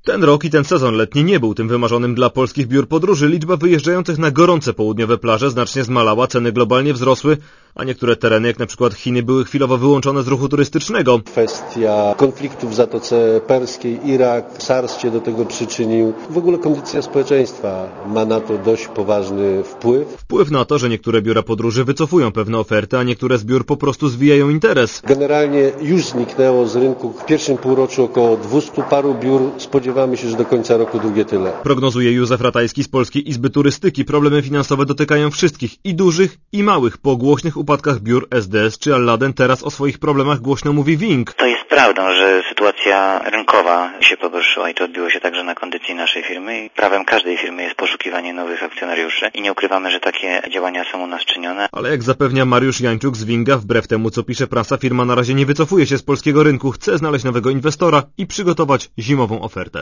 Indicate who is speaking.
Speaker 1: Ten rok i ten sezon letni nie był tym wymarzonym dla polskich biur podróży. Liczba wyjeżdżających na gorące południowe plaże znacznie zmalała, ceny globalnie wzrosły, a niektóre tereny, jak na przykład Chiny, były chwilowo wyłączone z ruchu turystycznego.
Speaker 2: Kwestia konfliktów w Zatoce Perskiej, Irak, SARS się do tego przyczynił. W ogóle kondycja społeczeństwa ma na to dość poważny wpływ.
Speaker 1: Wpływ na to, że niektóre biura podróży wycofują pewne oferty, a niektóre z biur po prostu zwijają interes.
Speaker 2: Generalnie już zniknęło z rynku w pierwszym półroczu około 200 paru biur. Spodziewamy się, że do końca roku drugie tyle.
Speaker 1: Prognozuje Józef Ratajski z Polskiej Izby Turystyki. Problemy finansowe dotykają wszystkich, i dużych, i małych. Po głośnych upadkach biur SDS czy Alladen teraz o swoich problemach głośno mówi Wing.
Speaker 3: To jest prawdą, że sytuacja rynkowa się pogorszyła i to odbiło się także na kondycji naszej firmy. Prawem każdej firmy jest poszukiwanie nowych akcjonariuszy i nie ukrywamy, że takie działania są u nas czynione.
Speaker 1: Ale jak zapewnia Mariusz Jańczuk z Winga, wbrew temu co pisze prasa, firma na razie nie wycofuje się z polskiego rynku, chce znaleźć nowego inwestora i przygotować zimową ofertę.